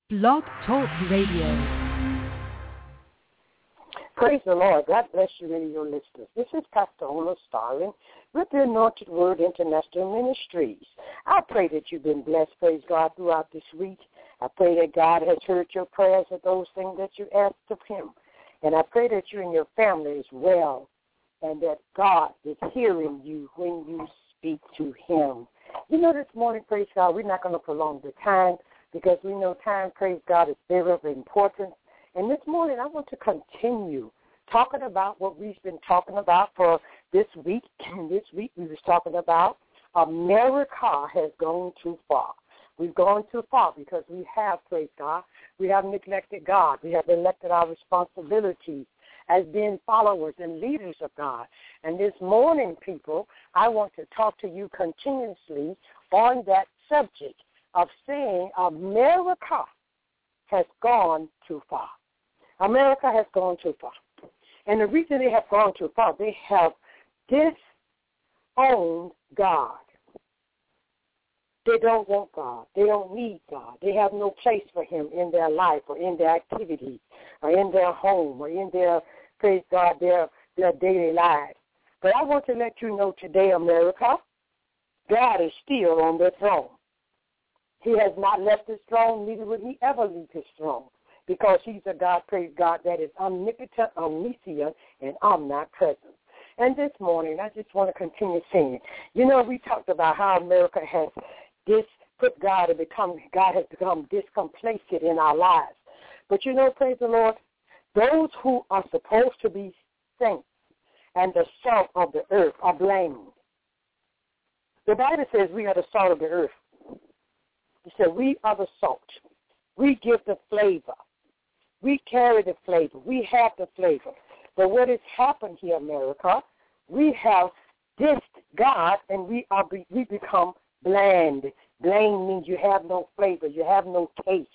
Blog Talk Radio. Praise the Lord. God bless you, radio listeners. This is Pastor Ola Starling with the Anointed Word International Ministries. I pray that you've been blessed, praise God, throughout this week. I pray that God has heard your prayers of those things that you asked of Him. And I pray that you and your family is well and that God is hearing you when you speak to Him. You know, this morning, praise God, we're not going to prolong the time because we know time, praise God, is very, very important. And this morning, I want to continue talking about what we've been talking about for this week. This week, we was talking about America has gone too far. We've gone too far because we have, praise God, we have neglected God. We have neglected our responsibilities as being followers and leaders of God. And this morning, people, I want to talk to you continuously on that subject of saying America has gone too far. America has gone too far. And the reason they have gone too far, they have disowned God. They don't want God. They don't need God. They have no place for Him in their life or in their activities or in their home or in their, praise God, their daily lives. But I want to let you know today, America, God is still on the throne. He has not left His throne, neither will He ever leave His throne. Because He's a God, praise God, that is omnipotent, omniscient, and omnipresent. And this morning, I just want to continue saying, you know, we talked about how America has God has become discomplacent in our lives. But you know, praise the Lord, those who are supposed to be saints and the salt of the earth are blamed. The Bible says we are the salt of the earth. It said we are the salt. We give the flavor. We carry the flavor. We have the flavor. But what has happened here, America, we have dissed God and we become bland. Bland means you have no flavor. You have no taste.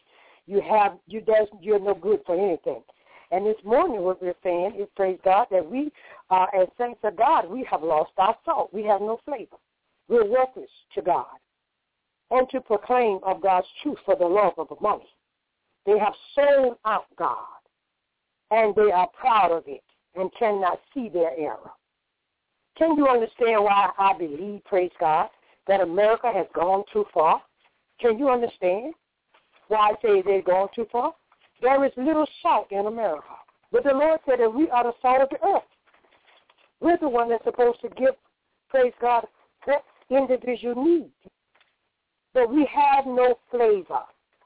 You're no good for anything. And this morning what we're saying is, praise God, that we as saints of God, we have lost our salt. We have no flavor. We're worthless to God. And to proclaim of God's truth for the love of money. They have sold out God, and they are proud of it and cannot see their error. Can you understand why I believe, praise God, that America has gone too far? Can you understand why I say they've gone too far? There is little salt in America. But the Lord said that we are the salt of the earth. We're the one that's supposed to give, praise God, what individual needs. But we have no flavor.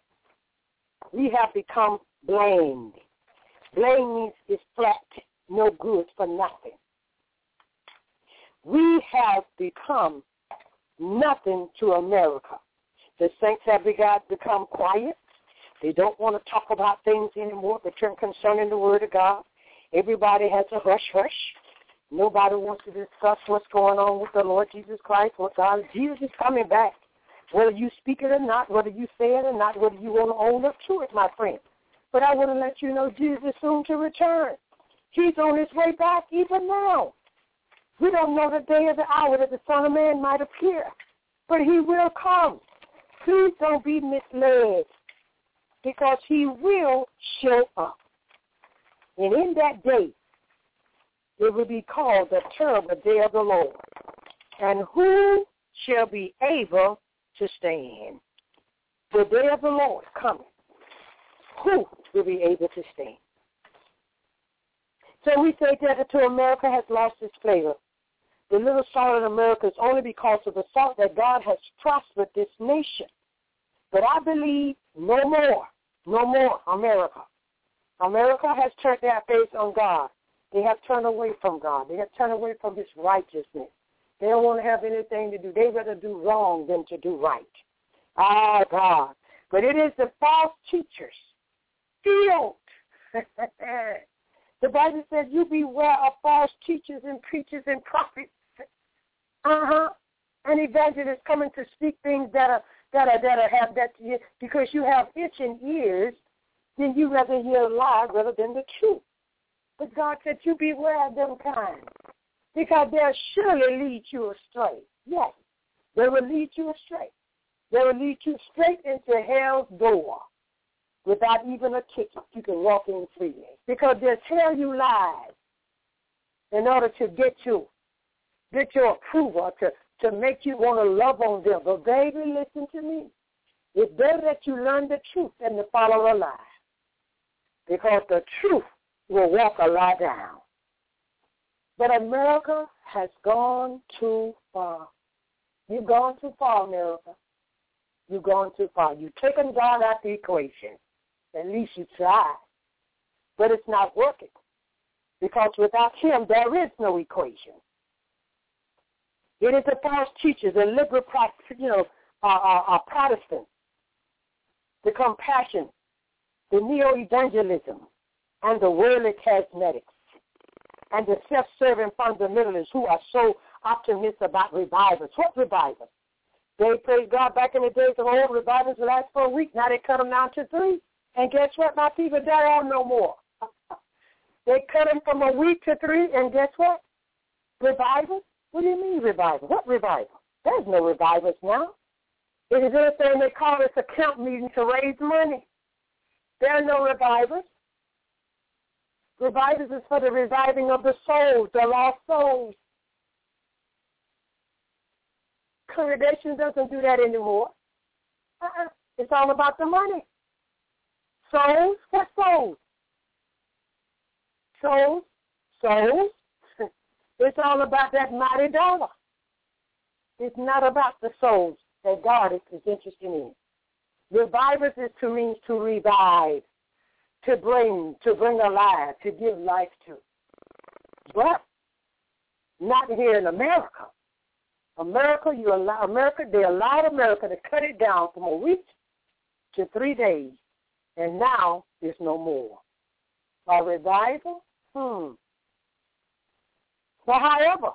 We have become bland. Bland means it's flat, no good for nothing. We have become nothing to America. The saints have become quiet. They don't want to talk about things anymore concerning the Word of God. Everybody has a hush-hush. Nobody wants to discuss what's going on with the Lord Jesus Christ. Jesus is coming back. Whether you speak it or not, whether you say it or not, whether you want to own up to it, my friend. But I want to let you know Jesus is soon to return. He's on his way back even now. We don't know the day or the hour that the Son of Man might appear, but He will come. Please don't be misled because He will show up. And in that day, it will be called the terrible day of the Lord. And who shall be able to stand? The day of the Lord coming. Who will be able to stand? So we say that to America has lost its flavor. The little salt in America is only because of the salt that God has prospered this nation. But I believe no more America. America has turned their face on God. They have turned away from God. They have turned away from His righteousness. They don't want to have anything to do. They rather do wrong than to do right. Ah, God. But it is the false teachers. Filled. The Bible says, you beware of false teachers and preachers and prophets. And evangelists coming to speak things because you have itching ears, then you rather hear a lie rather than the truth. But God said, you beware of them kind, because they'll surely lead you astray. Yes, they will lead you astray. They will lead you straight into hell's door. without even a ticket. You can walk in freely because they'll tell you lies in order to get your approval, to make you want to love on them. But baby, listen to me. It's better that you learn the truth than to follow a lie, because the truth will walk a lie down. But America has gone too far. You've gone too far, America. You've gone too far. You've taken God out the equation. At least you tried. But it's not working, because without him, there is no equation. It is the false teachers, the liberal, Protestants, the compassion, the neo-evangelism, and the worldly charismatics, and the self-serving fundamentalists who are so optimistic about revivals. What revivals? They, praise God, back in the days of old, revivals last for a week. Now they cut them down to 3. And guess what, my people? There are no more. They cut them from a week to 3, and guess what? Revivals? What do you mean revival? What revival? There's no revivals now. It is anything they call this a camp meeting to raise money. There are no revivals. Revivals is for the reviving of the souls, the lost souls. Congregation doesn't do that anymore. It's all about the money. Souls? What souls? Souls? Souls? It's all about that mighty dollar. It's not about the souls that God is interested in. Revivals means to revive, to bring alive, to give life to. But not here in America. They allowed America to cut it down from a week to 3 days, and now there's no more. A revival? But however,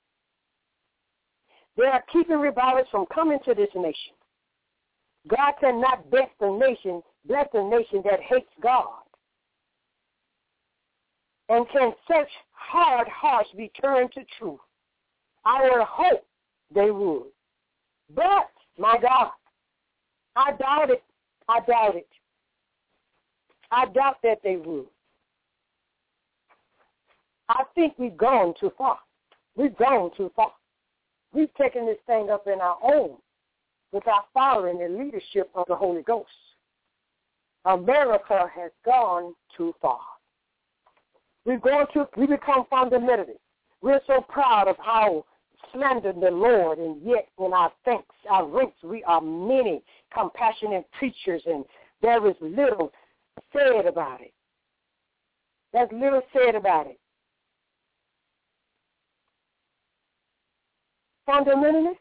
they are keeping revivals from coming to this nation. God cannot bless a nation that hates God. And can such hard hearts be turned to truth? I would hope they would. But, my God, I doubt it. I doubt that they would. I think we've gone too far. We've taken this thing up in our own without following the leadership of the Holy Ghost. America has gone too far. We become fundamentalists. We're so proud of how slander the Lord, and yet in our ranks, we are many compassionate preachers, and there is little said about it. There's little said about it. Fundamentalists,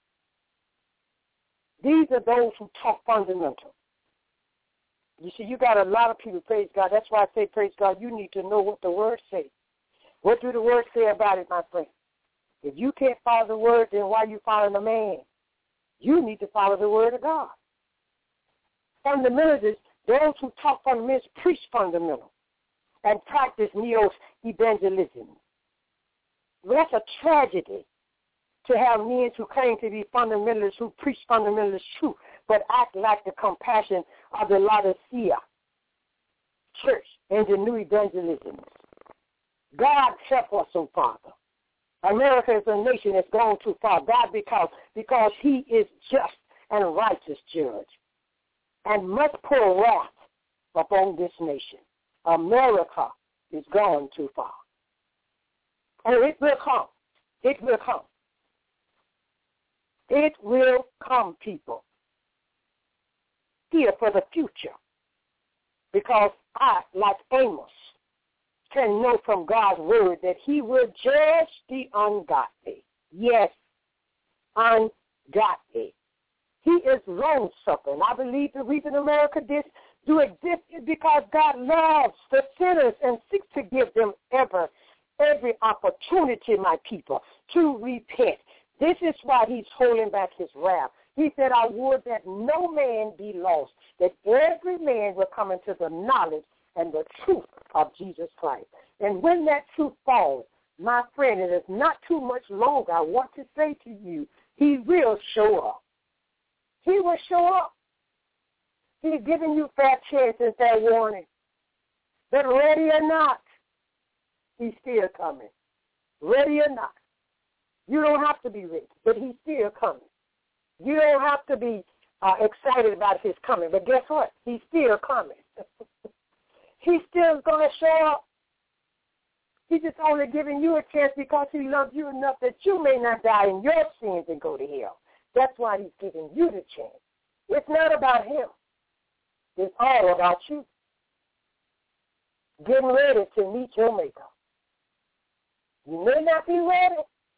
these are those who talk fundamental. You see, you got a lot of people, praise God. That's why I say, praise God, you need to know what the Word says. What do the Word say about it, my friend? If you can't follow the Word, then why are you following a man? You need to follow the Word of God. Fundamentalists, those who talk fundamentals, preach fundamental and practice neo-evangelism. Well, that's a tragedy to have men who claim to be fundamentalists, who preach fundamentalist truth, but act like the compassion of the Laodicea church and the new evangelisms. God help us, oh Father. America is a nation that's gone too far. God, because he is just and righteous judge and must pour wrath upon this nation. America is gone too far. And it will come. It will come. It will come, people. Here for the future. Because I, like Amos, can know from God's word that he will judge the ungodly. Yes, ungodly. He is long-suffering. I believe the reason America do exist is because God loves the sinners and seeks to give them every opportunity, my people, to repent. This is why he's holding back his wrath. He said, I would that no man be lost, that every man will come into the knowledge and the truth of Jesus Christ. And when that truth falls, my friend, it is not too much longer. I want to say to you, he will show up. He will show up. He's giving you fair chance and fair warning. But ready or not, he's still coming. Ready or not. You don't have to be ready, but he's still coming. You don't have to be excited about his coming, but guess what? He's still coming. He's still going to show up. He's just only giving you a chance because he loves you enough that you may not die in your sins and go to hell. That's why he's giving you the chance. It's not about him. It's all about you. Getting ready to meet your maker. You may not be ready,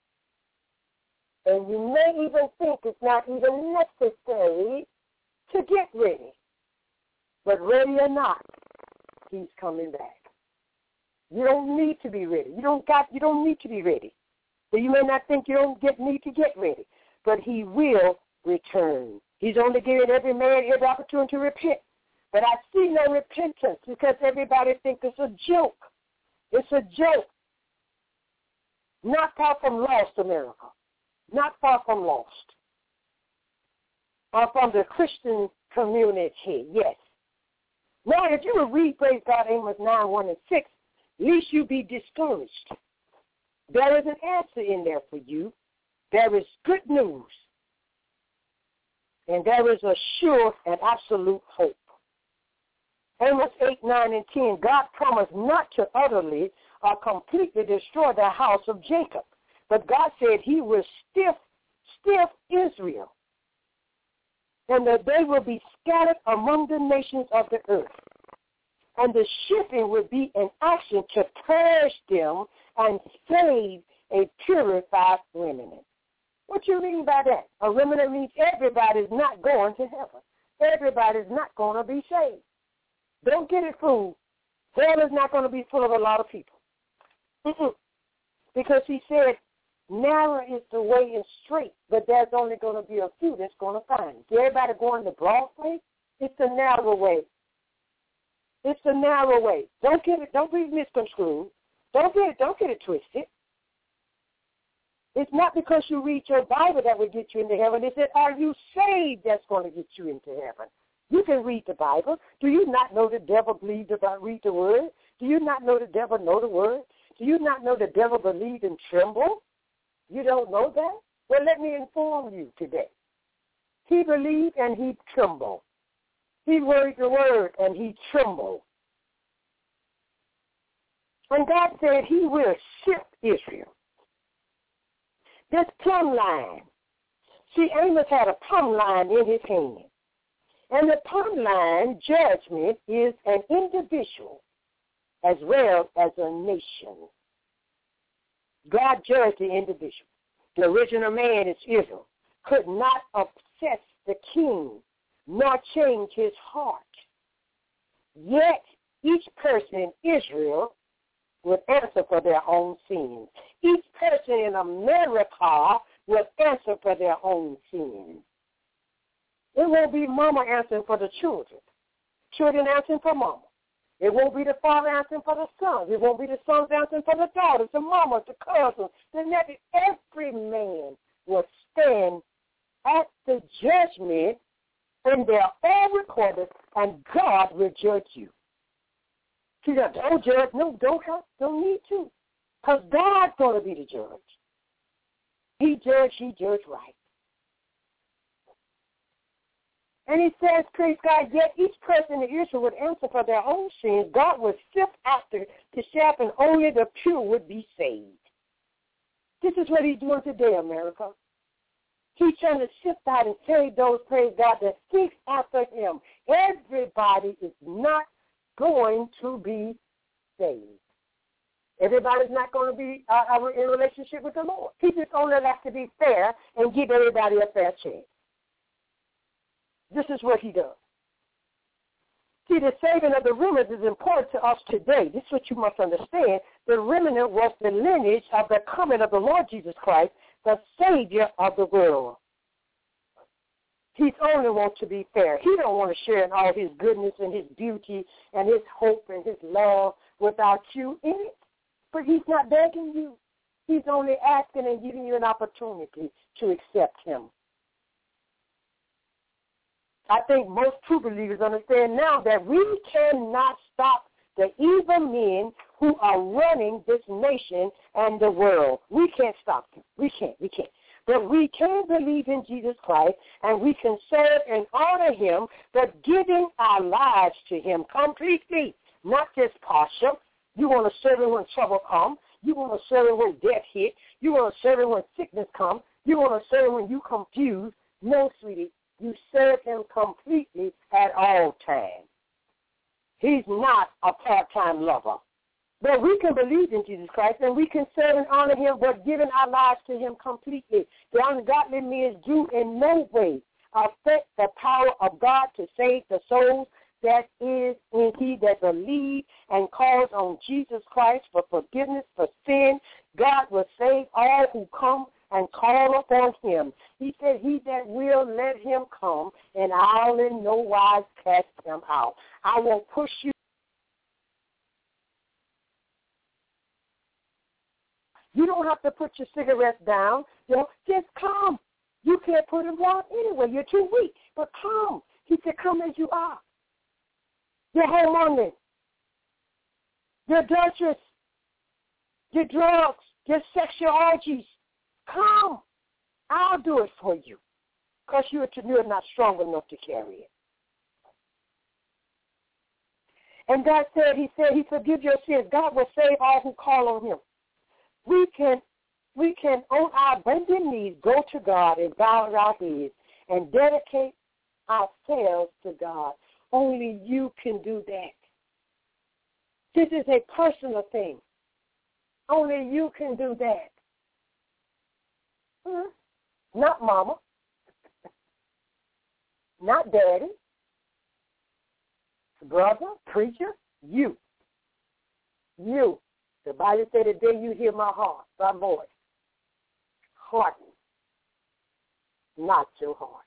and you may even think it's not even necessary to get ready. But ready or not, he's coming back. You don't need to be ready. You don't need to be ready. So you may not think you don't need to get ready, but he will return. He's only giving every man every opportunity to repent. But I see no repentance because everybody thinks it's a joke. It's a joke. Not far from lost, America. Not far from lost. Or from the Christian community, yes. Now, if you will read, praise God, Amos 9, 1 and 6, least you be discouraged. There is an answer in there for you. There is good news. And there is a sure and absolute hope. Amos 8, 9, and 10, God promised not to utterly or completely destroy the house of Jacob. But God said he will stiff Israel, and that they will be scattered among the nations of the earth. And the shifting will be an action to purge them and save a purified remnant. What you mean by that? A remnant means everybody's not going to heaven. Everybody's not going to be saved. Don't get it fooled. Hell is not going to be full of a lot of people. Because he said, narrow is the way and straight, but there's only going to be a few that's going to find it. Everybody going the broad way? It's the narrow way. It's the narrow way. Don't be misconstrued. Don't get it twisted. It's not because you read your Bible that will get you into heaven. It's that are you saved that's going to get you into heaven. You can read the Bible. Do you not know the devil believed about read the word? Do you not know the devil know the word? Do you not know the devil believed and tremble? You don't know that? Well, let me inform you today. He believed and he trembled. He read the word and he trembled. And God said he will shift Israel. This plumb line. See, Amos had a plumb line in his hand. And the plumb line judgment is an individual as well as a nation. God judged the individual. The original man is Israel, could not obsess the king nor change his heart. Yet each person in Israel would answer for their own sins. Each person in America will answer for their own sins. It won't be mama answering for the children. Children answering for mama. It won't be the father answering for the sons. It won't be the sons answering for the daughters, the mamas, the cousins, the nephews. Every man will stand at the judgment, and they're all recorded, and God will judge you. See, don't judge. No, don't need to. Because God's going to be the judge. He judged right. And he says, praise God, yet each person in Israel would answer for their own sins. God would sift after to sharpen, only the pure would be saved. This is what he's doing today, America. He's trying to sift out and save those, praise God, that seek after him. Everybody is not going to be saved. Everybody's not going to be in relationship with the Lord. He just only has to be fair and give everybody a fair chance. This is what he does. See, the saving of the remnant is important to us today. This is what you must understand. The remnant was the lineage of the coming of the Lord Jesus Christ, the Savior of the world. He only wants to be fair. He don't want to share in all his goodness and his beauty and his hope and his love without you in it. But he's not begging you. He's only asking and giving you an opportunity to accept him. I think most true believers understand now that we cannot stop the evil men who are running this nation and the world. We can't stop them. We can't. But we can believe in Jesus Christ, and we can serve and honor him, but giving our lives to him completely, not just partial. You want to serve him when trouble comes. You want to serve him when death hits. You want to serve him when sickness comes. You want to serve him when you confused. No, sweetie, you serve him completely at all times. He's not a part-time lover. But we can believe in Jesus Christ, and we can serve and honor him, but giving our lives to him completely. The ungodly means do in no way affect the power of God to save the souls that is in he that believes and calls on Jesus Christ for forgiveness for sin. God will save all who come and call upon him. He said, he that will, let him come, and I'll in no wise cast him out. I won't push you. You don't have to put your cigarettes down. Just come. You can't put them down anyway. You're too weak. But come. He said, come as you are. Your homeowner, your adulteress, your drugs, your sexual orgies. Come. I'll do it for you because you're not strong enough to carry it. And God said, he said, he forgives your sins. God will save all who call on him. We can on our bended knees go to God and bow our heads and dedicate ourselves to God. Only you can do that. This is a personal thing. Only you can do that. Not mama. Not daddy. Brother, preacher, you. You. The Bible said, the day you hear my voice, harden not your heart.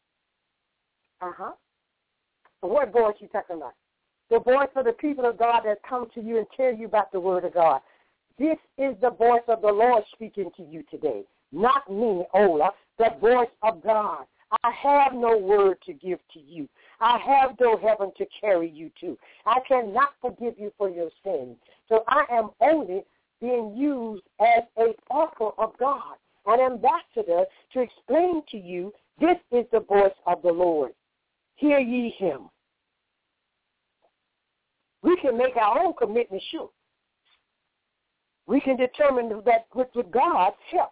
What voice you talking about? The voice of the people of God that come to you and tell you about the word of God. This is the voice of the Lord speaking to you today. Not me, Ola, the voice of God. I have no word to give to you. I have no heaven to carry you to. I cannot forgive you for your sins. So I am only being used as an oracle of God, an ambassador to explain to you, this is the voice of the Lord. Hear ye him. We can make our own commitment sure. We can determine that with God's help,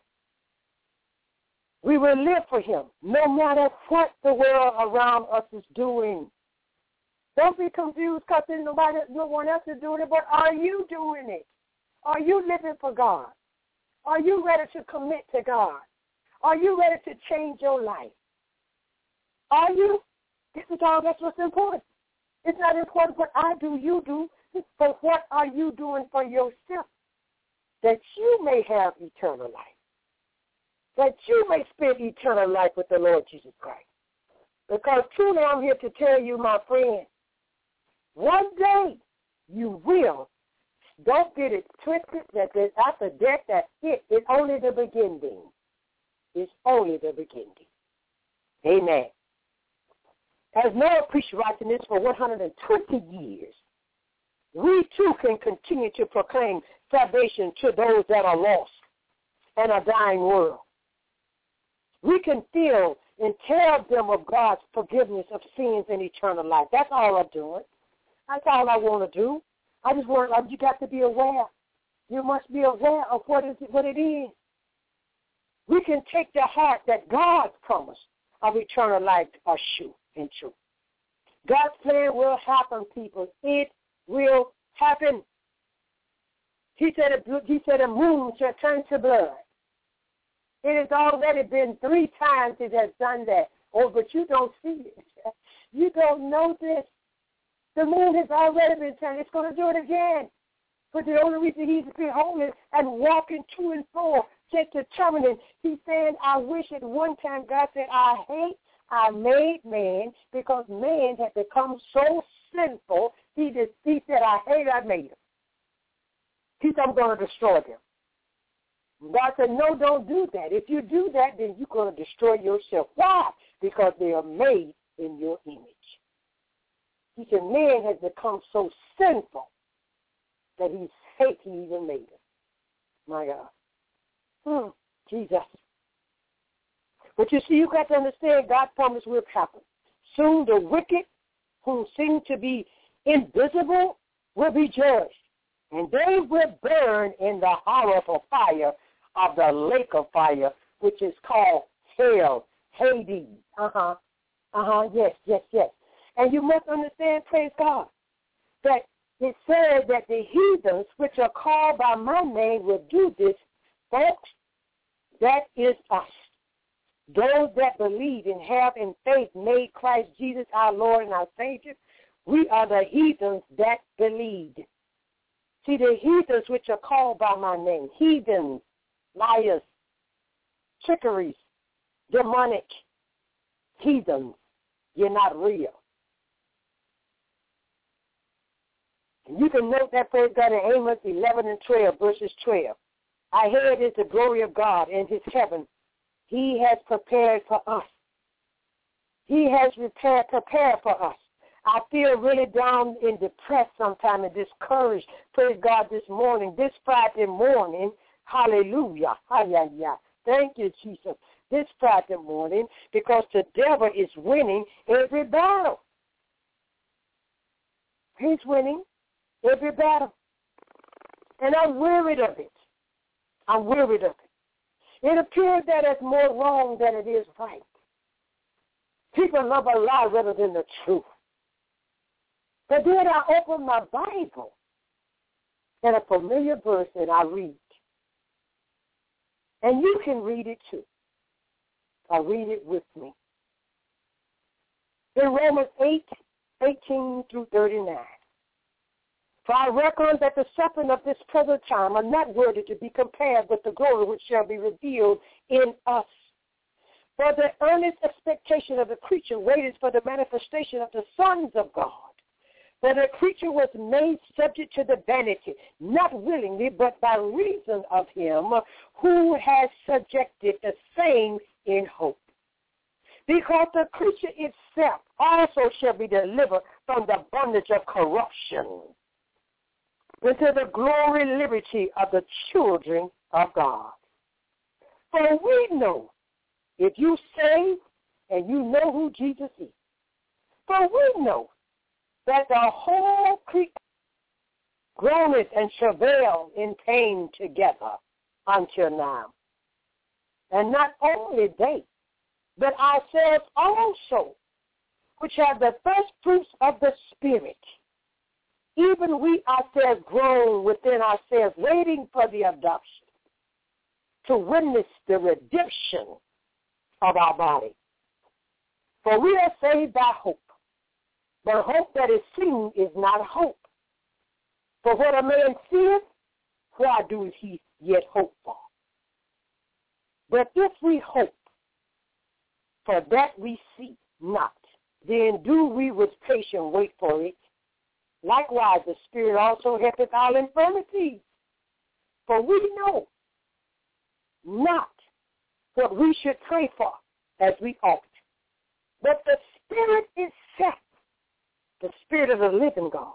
we will live for him, no matter what the world around us is doing. Don't be confused because no one else is doing it, but are you doing it? Are you living for God? Are you ready to commit to God? Are you ready to change your life? Are you? That's what's important. It's not important what I do, you do, but what are you doing for yourself that you may have eternal life? That you may spend eternal life with the Lord Jesus Christ. Because truly I'm here to tell you, my friend, one day you will. Don't get it twisted that after death, that's it. It's only the beginning. It's only the beginning. Amen. As Noah preached righteousness for 120 years, we too can continue to proclaim salvation to those that are lost and a dying world. We can feel and tell them of God's forgiveness of sins and eternal life. That's all I'm doing. That's all I want to do. I just want you got to be aware. You must be aware of what it is. We can take the heart that God's promise of eternal life are true and true. God's plan will happen, people. It will happen. He said a moon shall turn to blood. It has already been 3 times it has done that. Oh, but you don't see it. You don't know this. The moon has already been turned. It's going to do it again. But the only reason he's beholding and walking to and fro, just determining, he's saying, I wish at one time God said, I made man because man had become so sinful. He said, I made him. He said, I'm going to destroy them. God said, no, don't do that. If you do that, then you're going to destroy yourself. Why? Because they are made in your image. He said, man has become so sinful that he's hate he even made it. My God. Jesus. But you see, you got to understand, God promised will happen. Soon the wicked, who seem to be invisible, will be judged. And they will burn in the horrible fire of the lake of fire, which is called hell, Hades. Yes. And you must understand, praise God, that it said that the heathens, which are called by my name, will do this. Folks, that is us. Those that believe and have in faith made Christ Jesus our Lord and our Savior, we are the heathens that believed. See, the heathens which are called by my name, heathens, liars, trickeries, demonic heathens, you're not real. And you can note that, praise God, in Amos 11 and 12, verses 12. Our head is the glory of God in his heaven. He has prepared for us. He has prepared for us. I feel really down and depressed sometimes and discouraged, praise God, this morning, this Friday morning. Hallelujah. Thank you, Jesus. This Friday morning, because the devil is winning every battle. He's winning every battle. And I'm wearied of it. It appears that it's more wrong than it is right. People love a lie rather than the truth. But then I open my Bible and a familiar verse that I read. And you can read it too. I'll read it with me. In Romans 8:18 through 39. For I reckon that the suffering of this present time are not worthy to be compared with the glory which shall be revealed in us. For the earnest expectation of the creature waited for the manifestation of the sons of God. For the creature was made subject to the vanity, not willingly, but by reason of him who has subjected the same in hope. Because the creature itself also shall be delivered from the bondage of corruption into the glory and liberty of the children of God. For we know, if you say and you know who Jesus is, for we know that the whole creature groaneth and travail in pain together until now. And not only they, but ourselves also, which have the first fruits of the Spirit, even we ourselves groan within ourselves, waiting for the adoption, to witness the redemption of our body. For we are saved by hope. But hope that is seen is not hope. For what a man seeth, why doeth he yet hope for? But if we hope for that we see not, then do we with patience wait for it. Likewise, the Spirit also helpeth our infirmities. For we know not what we should pray for as we ought. But the Spirit itself, the Spirit of the living God,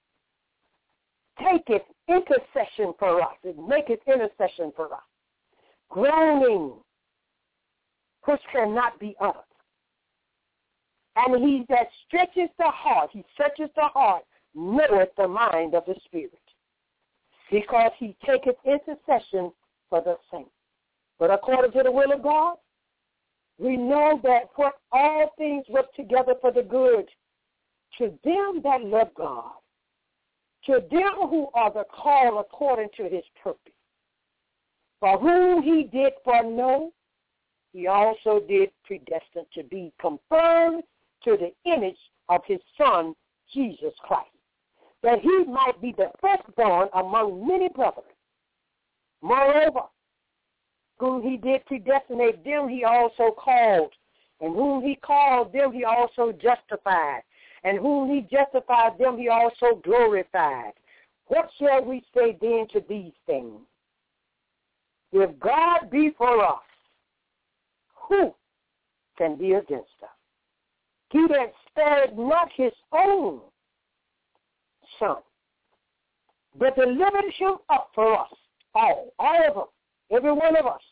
taketh intercession for us. It maketh intercession for us. Groaning, which cannot be uttered. And he that stretches the heart, he searches the heart, knoweth the mind of the Spirit, because he taketh intercession for the saints. But according to the will of God, we know that what all things work together for the good to them that love God, to them who are the called according to his purpose. For whom he did foreknow, he also did predestine to be conformed to the image of his Son, Jesus Christ, that he might be the firstborn among many brethren. Moreover, whom he did predestinate, them he also called, and whom he called, them he also justified, and whom he justified, them he also glorified. What shall we say then to these things? If God be for us, who can be against us? He that spared not his own Son, but delivered him up for us, all of us, every one of us,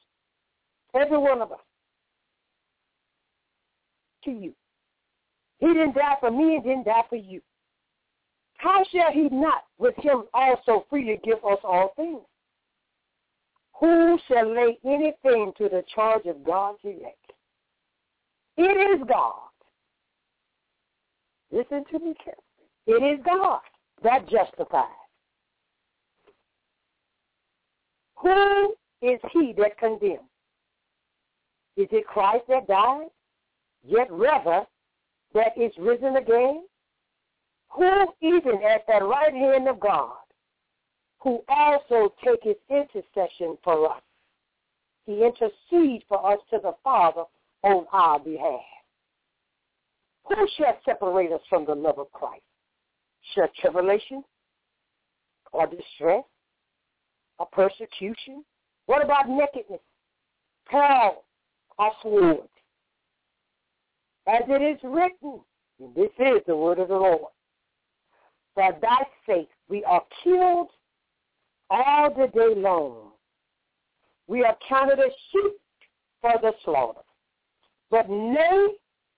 to you. He didn't die for me and didn't die for you. How shall he not with him also freely give us all things? Who shall lay anything to the charge of God's elect? It is God. Listen to me carefully. It is God that justifies. Who is he that condemns? Is it Christ that died, yet rather that is risen again? Who even at the right hand of God, who also taketh intercession for us. He intercedes for us to the Father on our behalf. Who shall separate us from the love of Christ? Shall tribulation or distress or persecution? What about nakedness, peril, or sword? As it is written, and this is the word of the Lord, for thy sake we are killed all the day long. We are counted as sheep for the slaughter. But nay,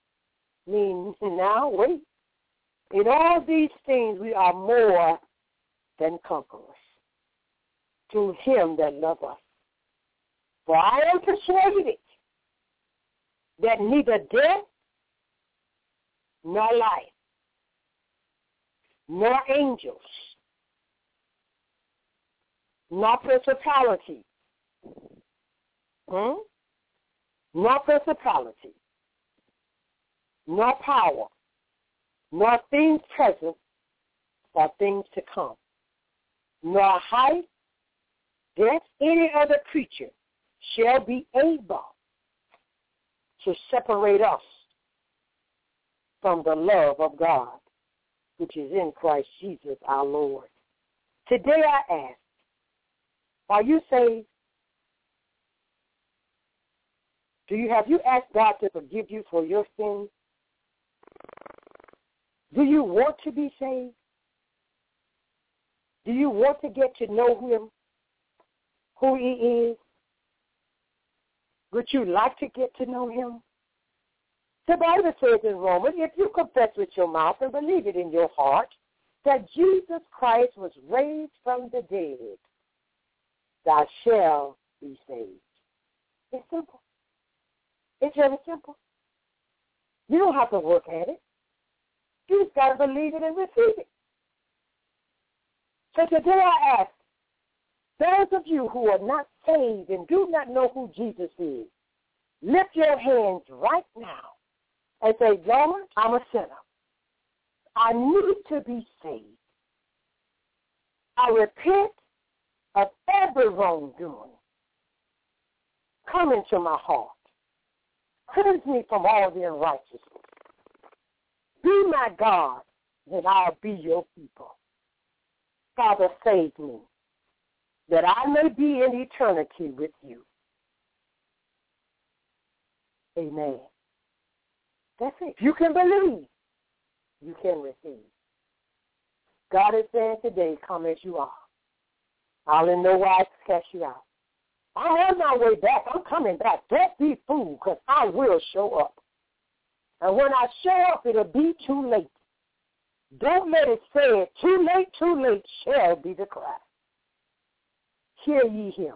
now wait. In all these things we are more than conquerors to him that loveth us. For I am persuaded that neither death nor life, nor angels, nor principality, nor principality, nor power, nor things present, or things to come, nor height, depth, any other creature shall be able to separate us from the love of God, which is in Christ Jesus our Lord. Today I ask, are you saved? Have you asked God to forgive you for your sins? Do you want to be saved? Do you want to get to know him, who he is? Would you like to get to know him? The Bible says in Romans, if you confess with your mouth and believe it in your heart that Jesus Christ was raised from the dead, thou shalt be saved. It's simple. It's very simple. You don't have to work at it. You just got to believe it and receive it. So today I ask, those of you who are not saved and do not know who Jesus is, lift your hands right now and say, Lord, I'm a sinner. I need to be saved. I repent of every wrongdoing. Come into my heart. Cleanse me from all the unrighteousness. Be my God, and I'll be your people. Father, save me, that I may be in eternity with you. Amen. That's it. If you can believe, you can receive. God is saying today, come as you are. I'll in no wise cast you out. I'm on my way back. I'm coming back. Don't be fooled, because I will show up. And when I show up, it'll be too late. Don't let it say it. Too late shall be the cry. Hear ye him.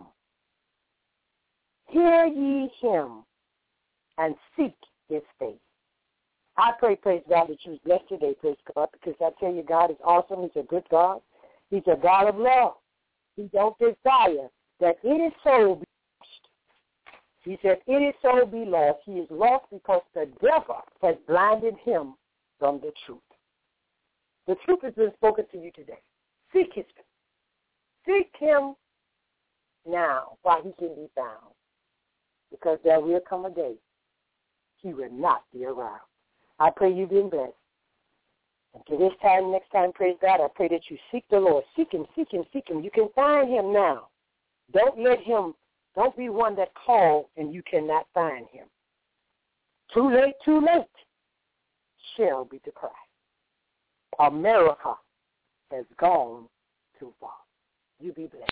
Hear ye him and seek his face. I pray, praise God, that you was blessed today, praise God, because I tell you, God is awesome. He's a good God. He's a God of love. He don't desire that any soul be lost. He said, any soul be lost. He is lost because the devil has blinded him from the truth. The truth has been spoken to you today. Seek his face. Seek him now while he can be found, because there will come a day he will not be around. I pray you've been blessed. And to this time, next time, praise God, I pray that you seek the Lord. Seek him, seek him, seek him. You can find him now. Don't be one that calls and you cannot find him. Too late shall be to Christ. America has gone too far. You be blessed.